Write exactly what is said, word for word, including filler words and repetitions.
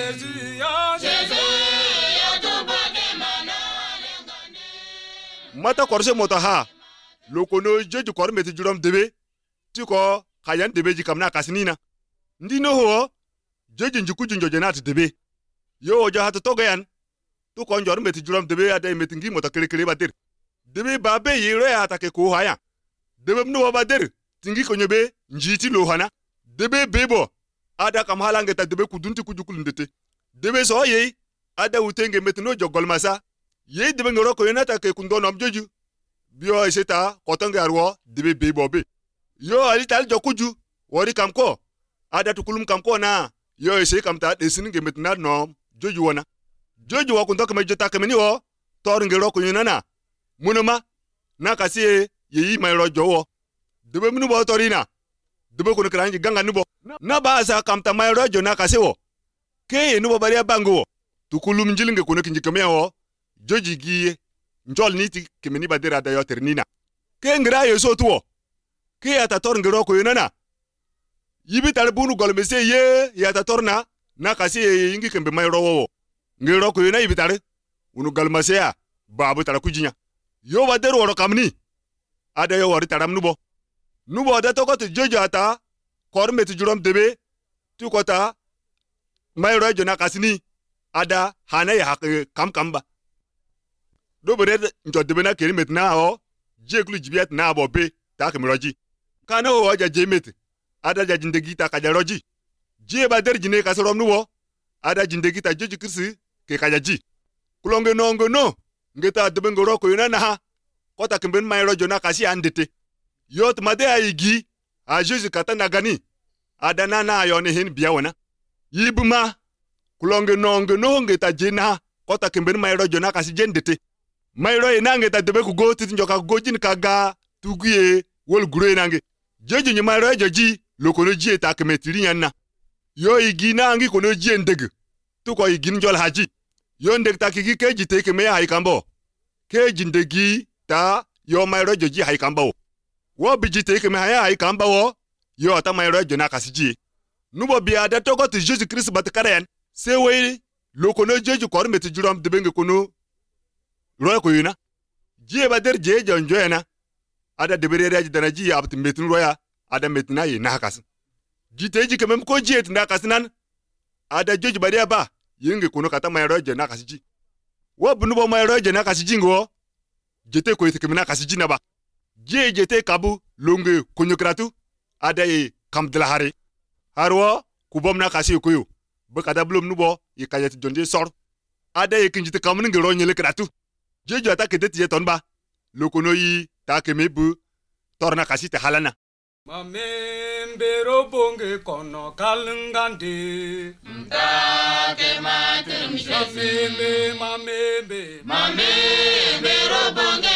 Jésus ya Jésus ya tubake mana lengane mata korse mota ha lokono jeju kor meti juram debe tiko kayan debe ji kamna kasnina ndino ho jeju njuku junjo jenat debe yo ja hat togayan to ko njor meti juram debe ade meti ngi mota kele kele badir debe babe yiro ya take ko haya debe mno badir tingi ko nyebe njiti lo hana debe bebo ada kam halange ta debe kudunti kujukul ndete debe so ye ada utenge meti no jogol masa ye debe ngoro ko yenata ke kundono amjoju bio eseta kotonge arwo debe bebo be yo ali tal jokuju wori kamko ada tukulum kamko na yo ese kamta desin nge meti na no joju wona joju wa kundoka me jota kameni wo tor ngero ko yenana munuma na kasi yeyi mayro jowo debe munu bo torina debe ko kranji ganga nubo na ba sa kamta mayro jo na kasi wo ke ye nubo bari bango tukulum njilinge ko nekinji kameo joji gi njol niti kemeni badira da yo ternina ke ngra yo so tuwo ke ata tor ngero ko yenana yibi tar bunu golmese ye ya ta torna na kasi ye ingi kembe mayro wo ngero ko yena yibi tar unu galmase ya babu tar kujinya yo bader woro kamni ada yo wori taram nubo nubo da to ko to jojo ata korme tu jurom debe tu kota mayro jo na kasini ada hana ya kam kamba do bere njo debe na keri metna o jeklu jibiat na bobe ta kemroji kana o ja jemet ada ja jindegi ta kajaroji je bader jine kasorom nubo ada jindegi ta joji kirsi ke kajaji kulonge no ngono ngeta debe ngoro ko yona na kota kimben mayro jona kasi andete yot made ayigi a Jésus katana gani adana na ayone hin biawana yibuma kulonge no ngono ngeta jina kota kimben mayro jona kasi jendete mayro ina ngeta debe ku go tit njoka go jin kaga tuguye wol gure nange jeju nyi mayro joji lokono ji eta kemetiri yanna yo igi na ngi kono ji endeg tu ko igi njol haji yo ndeg takigi keji teke me hay kambo keji ndegi ta yo mayro joji hay kambo wo biji teke me hay kambo wo yo ta mayro jona kasiji nubo bia da togo to Jésus Christ bat karen se we lokono jeju kor meti juram debenge kono ro ko yina ji ba der je jonjo yana ada debere reji dana ji abt metin roya ada metina yi na kas ji teji kemem ko ji et na kasnan ada jeju ba ba yenge kono kata mayro jona kasiji wo bunu bo mayro jona kasiji ngo jete ko yite na kasiji na ba je jete kabu longe konyokratu ada e kamdla hari harwo kubom na kasi koyo be kada blom nubo e kayet jonde sor ada e kinjite kamni ngero nyele kratu jeju ata kedeti je tonba lokono yi ta kemebu torna kasi te halana mamembero bonge kono kalngande mtake matem mamembe mamembe mamembero bonge